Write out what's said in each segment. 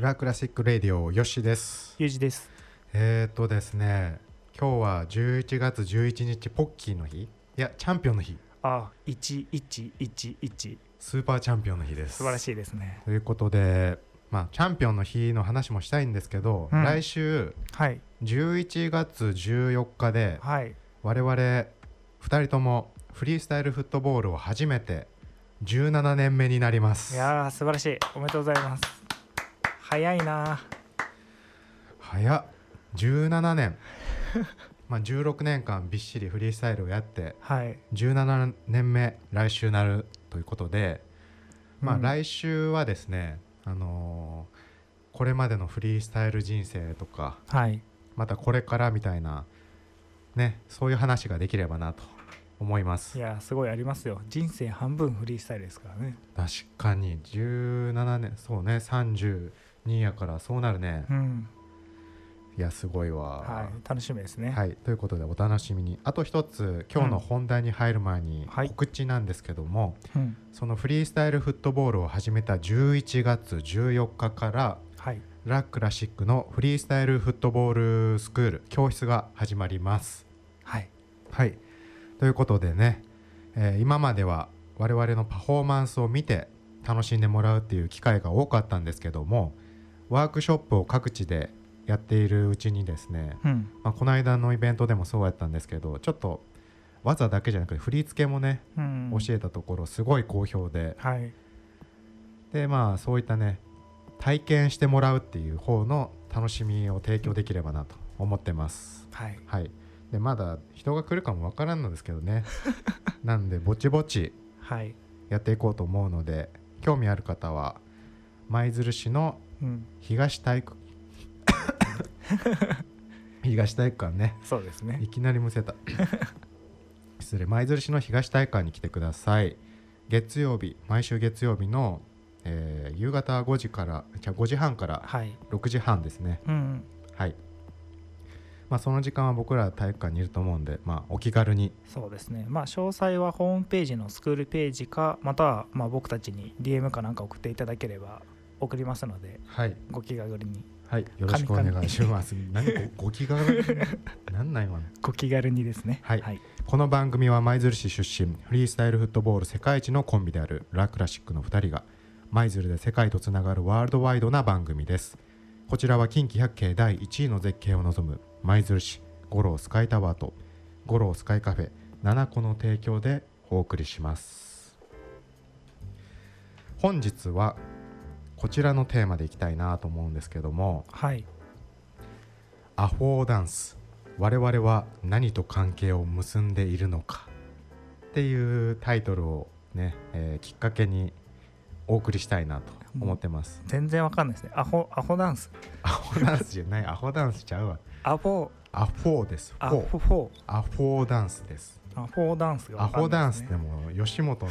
ラクラシックレディオよしです。 ゆうじです。 ですね、今日は11月11日ポッキーの日、いやチャンピオンの日。 1111 スーパーチャンピオンの日です。 素晴らしいですね。 ということで、チャンピオンの日の話もしたいんですけど、来週、 はい、 11月14日で、 はい、 我々2人ともフリースタイルフットボールを初めて17年目になります。 いやー素晴らしい、おめでとうございます。早いな。 早っ、17年16年間びっしりフリースタイルをやって、 はい、 17年目来週なるということで、来週はですね、これまでのフリースタイル人生とか、 はい、 またこれからみたいなね、そういう話ができればなと思います。 いやすごいありますよ。人生半分フリースタイルですからね。 確かに17年、そうね、32やからそうなるね。いやすごいわ。 はい、楽しみですね。 はい、ということでお楽しみに。あと一つ、今日の本題に入る前に告知なんですけども、そのフリースタイルフットボールを始めた11月14日から、ラ・クラシックのフリースタイルフットボールスクール教室が始まります。はい、ということでね、今までは我々のパフォーマンスを見て楽しんでもらうっていう機会が多かったんですけども、ワークショップを各地でやっているうちにですね、この間のイベントでもそうやったんですけど、ちょっと技だけじゃなくて振り付けもね、教えたところすごい好評で、でそういったね体験してもらうっていう方の楽しみを提供できればなと思ってます。でまだ人が来るかもわからんのですけどねなんでぼちぼちやっていこうと思うので、興味ある方は舞鶴市の東体育東体育館ね。 そうですね、 いきなりむせた失礼。舞鶴市の東体育館に来てください。月曜日、毎週月曜日の、夕方5時半から6時半ですね。その時間は僕ら体育館にいると思うんで、お気軽に。 そうですね、詳細はホームページのスクールページか、または僕たちに DM かなんか送っていただければ送りますので、ご気軽に。 よろしくお願いします。何ご気軽になんないわね。 ご気軽にですね。 この番組は舞鶴市出身、フリースタイルフットボール世界一のコンビであるラ・クラシックの2人が舞鶴で世界とつながるワールドワイドな番組です。こちらは近畿百景第1位の絶景を望む舞鶴市五郎スカイタワーと五郎スカイカフェ7個の提供でお送りします。本日はこちらのテーマでいきたいなと思うんですけども、アフォーダンス、我々は何と関係を結んでいるのかっていうタイトルをね、きっかけにお送りしたいなと思ってます。 全然わかんないですね。アホダンス。 アホダンスじゃない、アホダンスちゃうわ。アフォーです。アフォーダンスです。 アフォーダンスがわかんないですね。アフォーダンスでも吉本の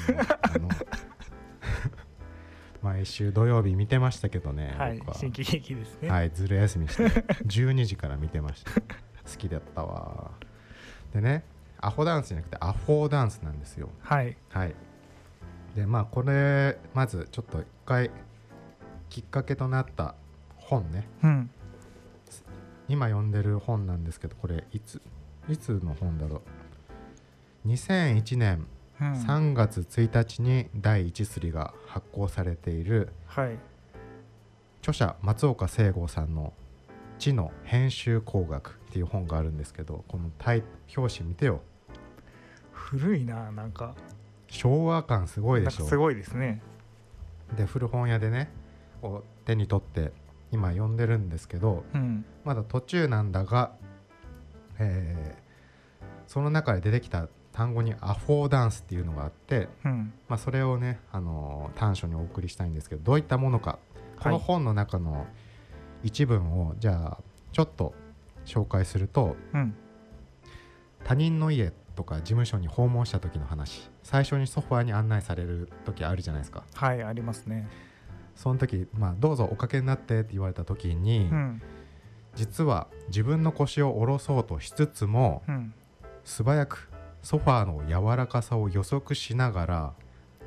毎週土曜日見てましたけどね。 新喜劇ですね。 ずる休みして12時から見てました好きだったわ。でね、アホダンスじゃなくてアフォーダンスなんですよ。でこれまずちょっと一回きっかけとなった本ね、今読んでる本なんですけど、これいつの本だろう。2001年3月1日に第1刷りが発行されている、著者松岡聖剛さんの知の編集工学っていう本があるんですけど、この表紙見てよ。 古いな、なんか昭和感すごいでしょ。 すごいですね。 で古本屋でねこう手に取って今読んでるんですけど、まだ途中なんだが、その中で出てきた単語にアフォーダンスっていうのがあって、それをね、短所にお送りしたいんですけど、どういったものか、この本の中の一文をじゃあちょっと紹介すると、他人の家とか事務所に訪問した時の話、最初にソファーに案内される時あるじゃないですか。 ありますね。 その時、どうぞおかけになってって言われた時に、実は自分の腰を下ろそうとしつつも、素早くソファーの柔らかさを予測しながら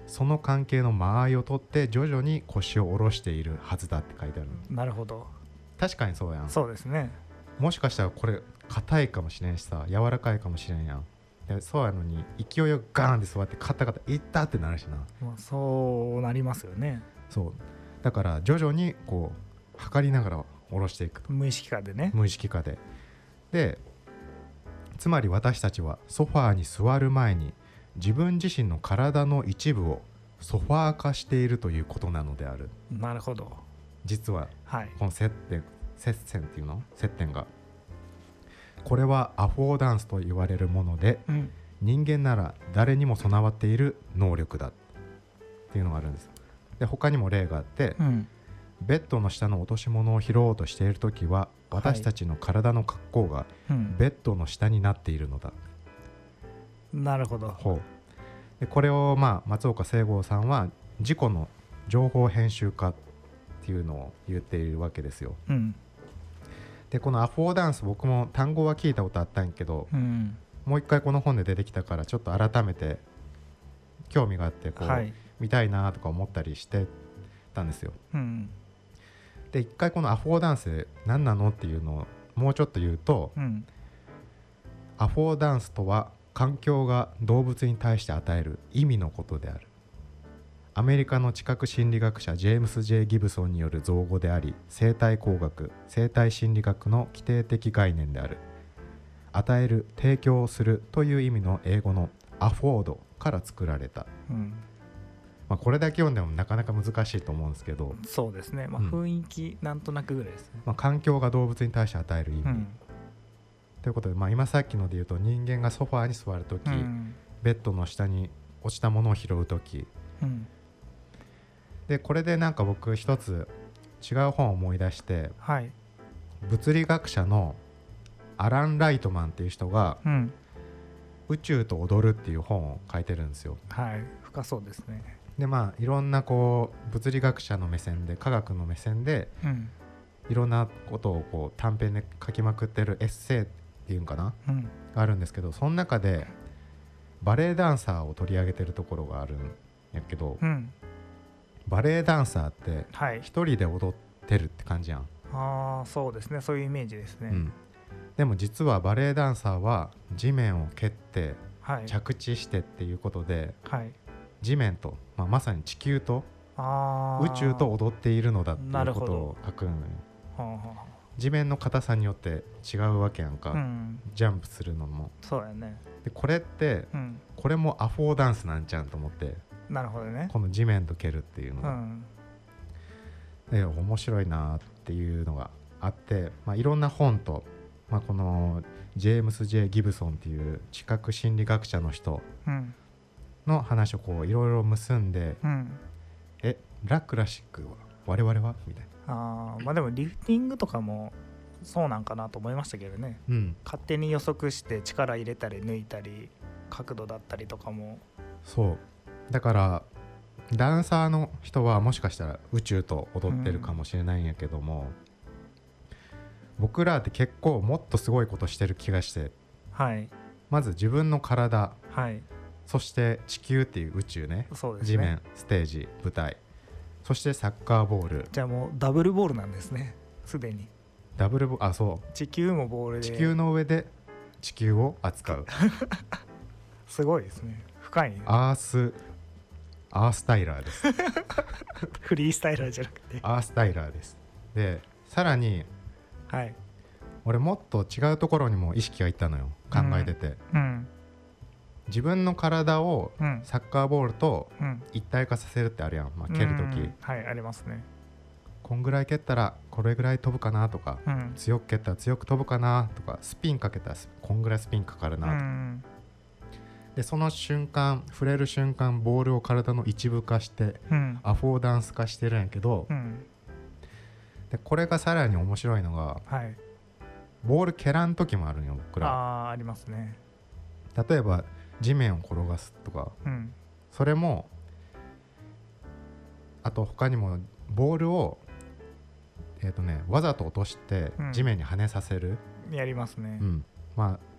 その関係の間合いを取って徐々に腰を下ろしているはずだって書いてある。 なるほど。 確かにそうやん。 そうですね。 もしかしたらこれ硬いかもしれんしさ、柔らかいかもしれんやん。でそうやのに勢いよくガーンって座ってカタカタいったってなるしな。 まあ、そうなりますよね。 そうだから徐々にこう測りながら下ろしていくと。 無意識化でね。 無意識化で。でつまり私たちはソファーに座る前に自分自身の体の一部をソファー化しているということなのである。 なるほど。 実は、 はい、 この接線っていうの、接点がこれはアフォーダンスと言われるもので、うん、人間なら誰にも備わっている能力だっていうのがあるんです。で他にも例があって、うん、ベッドの下の落とし物を拾おうとしているときは私たちの体の格好がベッドの下になっているのだ、 うん、なるほど。 ほう。でこれを松岡聖剛さんは自己の情報編集家っていうのを言っているわけですよ、うん、でこのアフォーダンス僕も単語は聞いたことあったんやけど、うん、もう一回この本で出てきたからちょっと改めて興味があってこう、はい、見たいなとか思ったりしてたんですよ、うん、で一回このアフォーダンス何なのっていうのをもうちょっと言うと、うん、アフォーダンスとは環境が動物に対して与える意味のことである。アメリカの知覚心理学者ジェームス・J・ギブソンによる造語であり、生態工学、生態心理学の規定的概念である。与える、提供するという意味の英語のアフォードから作られた、うん、これだけ読んでもなかなか難しいと思うんですけど、 そうですね、雰囲気なんとなくぐらいですね、 環境が動物に対して与える意味、うん、ということで、今さっきので言うと人間がソファーに座るとき、うん、ベッドの下に落ちたものを拾うとき、うん、でこれでなんか僕一つ違う本を思い出して、はい、物理学者のアラン・ライトマンっていう人が、うん、宇宙と踊るっていう本を書いてるんですよ。 はい、深そうですね。 でいろんなこう物理学者の目線で科学の目線で、うん、いろんなことをこう短編で書きまくってるエッセイっていうんかな、うん、があるんですけど、その中でバレエダンサーを取り上げてるところがあるんやけど、うん、バレエダンサーって一人で踊ってるって感じやん、 はい、ああそうですね、そういうイメージですね、 うん、でも実はバレエダンサーは地面を蹴って着地してっていうことで、はい、地面と、まさに地球と宇宙と踊っているのだっていうことを書くのよ。地面の硬さによって違うわけやんか、うん、ジャンプするのもそうやね。 でこれって、うん、これもアフォーダンスなんちゃうんと思って。 なるほどね。 この地面と蹴るっていうのが、うん、で面白いなっていうのがあって、いろんな本と、このジェームス・J・ギブソンっていう知覚心理学者の人の話をこういろいろ結んで、うん、ラ・クラシックは我々はみたいな。でもリフティングとかもそうなんかなと思いましたけどね、うん、勝手に予測して力入れたり抜いたり角度だったりとかも。 そうだからダンサーの人はもしかしたら宇宙と踊ってるかもしれないんやけども、僕らって結構もっとすごいことしてる気がして、はい、まず自分の体、はい、そして地球っていう宇宙ね、そうですね、地面、ステージ、舞台、そしてサッカーボール。 じゃあもうダブルボールなんですね、すでに。 ダブルボール、そう地球もボールで地球の上で地球を扱うすごいですね、深いね。 アースタイラーですフリースタイラーじゃなくてアースタイラーです。でさらに、はい、俺もっと違うところにも意識がいったのよ、考えてて、うん、自分の体をサッカーボールと一体化させるってあるやん、蹴るとき、 はいありますね。 こんぐらい蹴ったらこれぐらい飛ぶかなとか、うん、強く蹴ったら強く飛ぶかなとか、スピンかけたらこんぐらいスピンかかるなとか、うん、でその瞬間触れる瞬間ボールを体の一部化して、うん、アフォーダンス化してるんやけど、うん、でこれがさらに面白いのが、はい、ボール蹴らん時もあるんよ僕ら。 ありますね。 例えば地面を転がすとか、うん、それもあと他にもボールをわざと落として地面に跳ねさせる、 やりますね、 うん、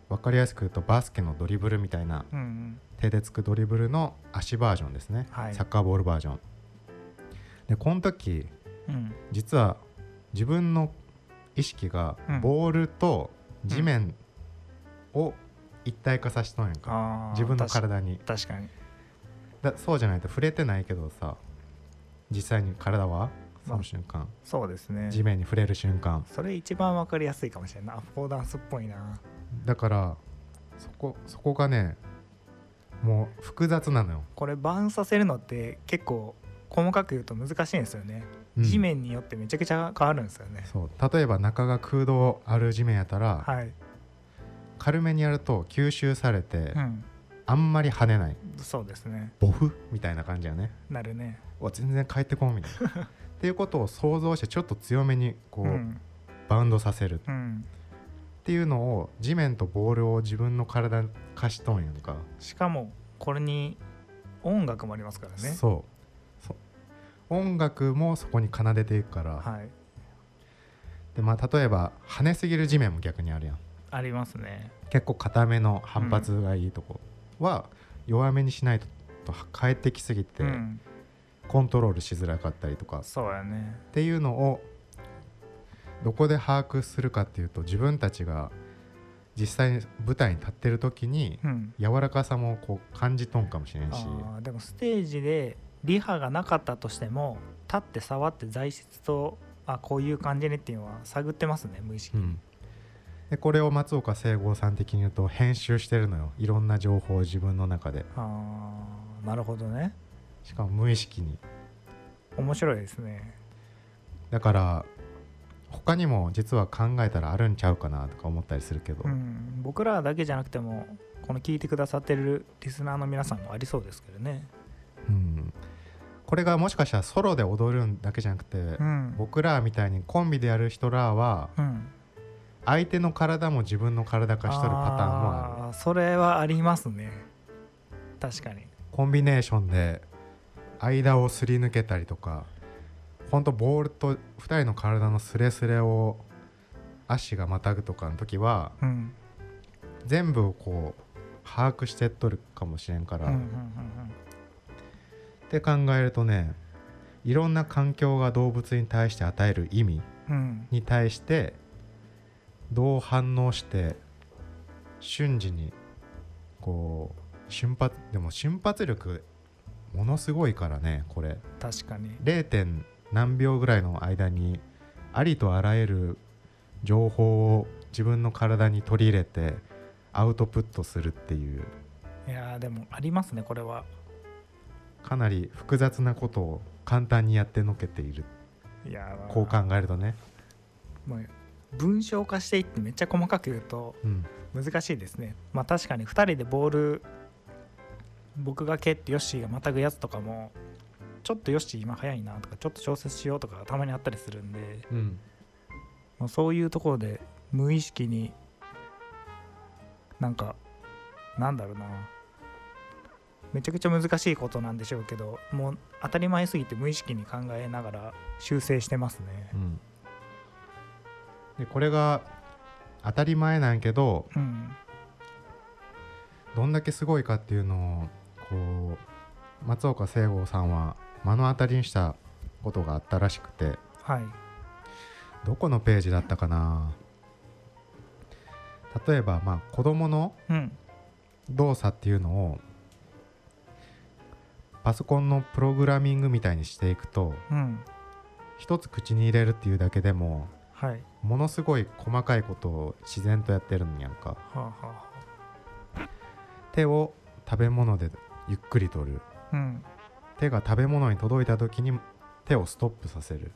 分かりやすく言うとバスケのドリブルみたいな、手でつくドリブルの足バージョンですね、はい、サッカーボールバージョンで、この時、実は自分の意識がボールと地面を一体化させとんやんか、自分の体に。 確かにそうじゃないと触れてないけどさ、実際に体はその瞬間、 そうですね、 地面に触れる瞬間、 それ一番分かりやすいかもしれない。アフォーダンスっぽいな。 だからそこがねもう複雑なのよ。 これバウンスさせるのって結構細かく言うと難しいんですよね、地面によってめちゃくちゃ変わるんですよね。 そう例えば中が空洞ある地面やったら、はい、軽めにやると吸収されて、あんまり跳ねない。 そうですね、 ボフみたいな感じやね。 なるね。 全然帰ってこんみたいなっていうことを想像してちょっと強めにこう、バウンドさせる、っていうのを地面とボールを自分の体に貸しとんやんか。 しかもこれに音楽もありますからね。 そう音楽もそこに奏でていくから、はい、で例えば跳ねすぎる地面も逆にあるやん。 ありますね。 結構硬めの反発がいいとこは弱めにしないと返ってきすぎて、コントロールしづらかったりとか、 そうやねっていうのをどこで把握するかっていうと、自分たちが実際に舞台に立ってる時に柔らかさもこう感じとんかもしれんし、 でもステージでリハがなかったとしても立って触って材質とこういう感じねっていうのは探ってますね、無意識に。 でこれを松岡聖剛さん的に言うと編集してるのよ、いろんな情報を自分の中で。 なるほどね。 しかも無意識に。 面白いですね。 だから他にも実は考えたらあるんちゃうかなとか思ったりするけど、 僕らだけじゃなくてもこの聞いてくださってるリスナーの皆さんもありそうですけどね。 これがもしかしたらソロで踊るんだけじゃなくて、僕らみたいにコンビでやる人らは、相手の体も自分の体化しとるパターンもある。 それはありますね。確かにコンビネーションで間をすり抜けたりとか、ほんとボールと2人の体のスレスレを足がまたぐとかの時は、全部をこう把握してっとるかもしれんから、って考えるとね、いろんな環境が動物に対して与える意味に対してどう反応して瞬時にこうでも瞬発力ものすごいからね、これ。 確かに 0. 何秒ぐらいの間にありとあらゆる情報を自分の体に取り入れてアウトプットするっていう。 いやでもありますね、これは。 かなり複雑なことを簡単にやってのけている。こう考えるとね、 もう文章化していってめっちゃ細かく言うと難しいですね。確かに2人でボール、僕が蹴ってヨッシーがまたぐやつとかもちょっとヨッシー今早いなとかちょっと調節しようとかたまにあったりするんで、そういうところで無意識になんだろうな、めちゃくちゃ難しいことなんでしょうけど、もう当たり前すぎて無意識に考えながら修正してますね。 でこれが当たり前なんやけど、どんだけすごいかっていうのをこう松岡聖剛さんは目の当たりにしたことがあったらしくて、どこのページだったかな。例えば子供の動作っていうのをパソコンのプログラミングみたいにしていくと、一つ口に入れるっていうだけでも、ものすごい細かいことを自然とやってるんやんか。手を食べ物でゆっくり取る、手が食べ物に届いた時に手をストップさせる、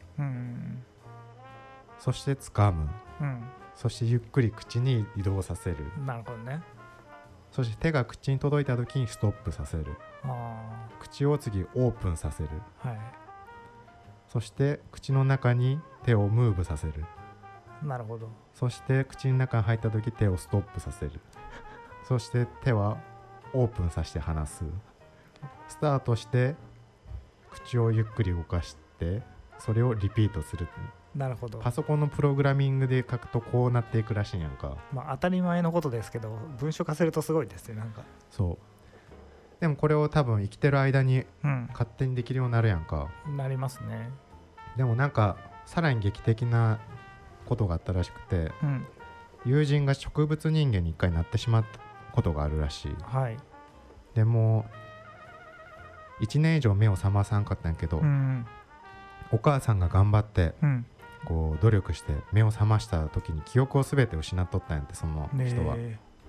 そして掴む、そしてゆっくり口に移動させる。 なるほどね。 そして手が口に届いた時にストップさせる。口を次オープンさせる、そして口の中に手をムーブさせる。 なるほど。 そして口の中に入った時手をストップさせる。そして手はオープンさせて離す。スタートして口をゆっくり動かしてそれをリピートするっなるほど。 パソコンのプログラミングで書くとこうなっていくらしいんやんか。 まあ当たり前のことですけど文章化するとすごいですね。なんかそうでもこれを多分生きてる間に勝手にできるようになるやんか、 なりますね。 でもなんかさらに劇的なことがあったらしくて、友人が植物人間に一回なってしまったことがあるらしい。でも1年以上目を覚まさんかったんやけど、お母さんが頑張って、こう努力して目を覚ました時に記憶を全て失っとったんやって、その人は。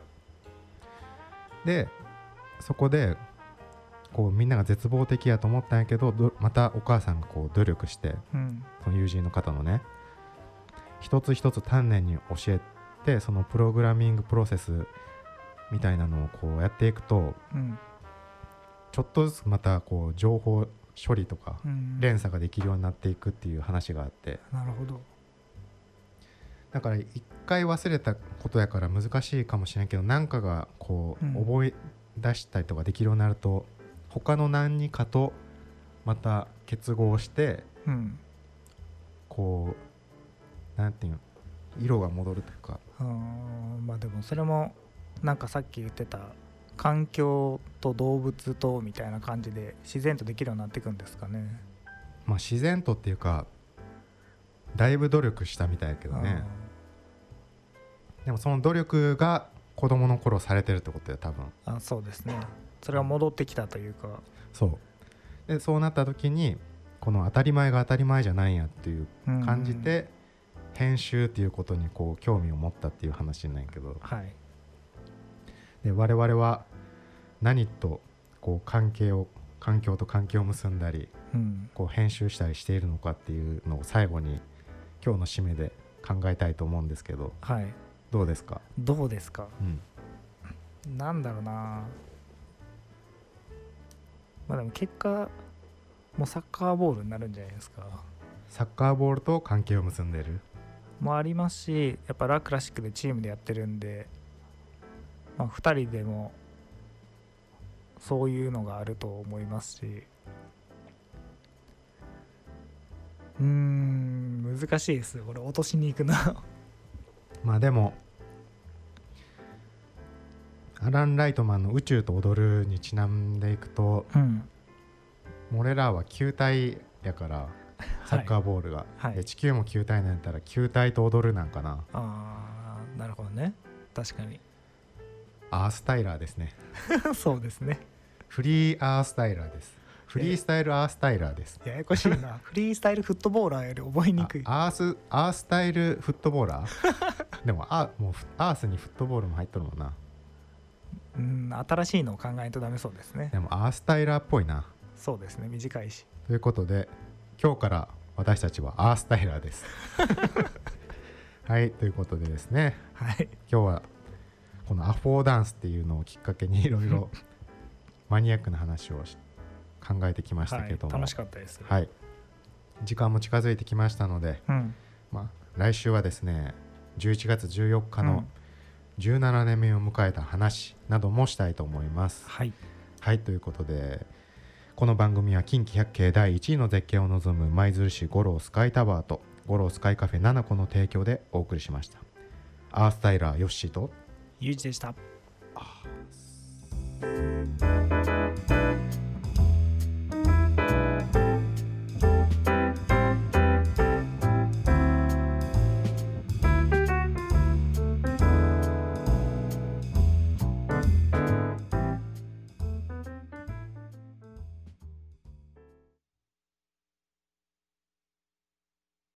でそこでこうみんなが絶望的やと思ったんやけど、またお母さんがこう努力して、その友人の方のね一つ一つ丹念に教えて、そのプログラミングプロセスみたいなのをこうやっていくと、ちょっとずつまたこう情報処理とか連鎖ができるようになっていくっていう話があって、 なるほど。 だから一回忘れたことやから難しいかもしれないけど、何かがこう覚え出したりとかできるようになると、他の何かとまた結合して、こうなんていうの、色が戻るというか。 まあでもそれもなんかさっき言ってた環境と動物とみたいな感じで自然とできるようになっていくんですかね。 まあ自然とっていうかだいぶ努力したみたいやけどね。でもその努力が子供の頃されてるってことや多分。 そうですね。それが戻ってきたというか。 そうで、そうなった時にこの当たり前が当たり前じゃないんやっていう感じで、編集っていうことにこう興味を持ったっていう話なんやけど、で我々は何とこう環境と関係を結んだり、こう編集したりしているのかっていうのを最後に今日の締めで考えたいと思うんですけど、どうですか？ なんだろうな。まあでも結果もうサッカーボールになるんじゃないですか。 サッカーボールと関係を結んでるもありますし、やっぱラ・クラシックでチームでやってるんで、まあ、2人でもそういうのがあると思いますし、難しいですよこれ、落としに行くなまあでもアラン・ライトマンの宇宙と踊るにちなんでいくと、俺らは球体やからサッカーボールが、で地球も球体なんやったら球体と踊るなんかな。 なるほどね。確かにアースタイラーですねそうですね。 フリーアースタイラーです。フリースタイルアースタイラーです。 ややこしいなフリースタイルフットボーラーより覚えにくい。 アースタイルフットボーラーでももうアースにフットボールも入っとるもんな。 新しいのを考えるとダメそうですね。 でもアースタイラーっぽいな。 そうですね、短いし。 ということで今日から私たちはアースタイラーですはいということでですね、今日はこのアフォーダンスっていうのをきっかけにいろいろマニアックな話を考えてきましたけども、 楽しかったです。 時間も近づいてきましたので、来週はですね11月14日の17年目を迎えた話などもしたいと思います。ということでこの番組は近畿百景第1位の絶景を望む舞鶴市五郎スカイタワーと五郎スカイカフェ7個の提供でお送りしました。アースタイラーヨッシーとユージでした。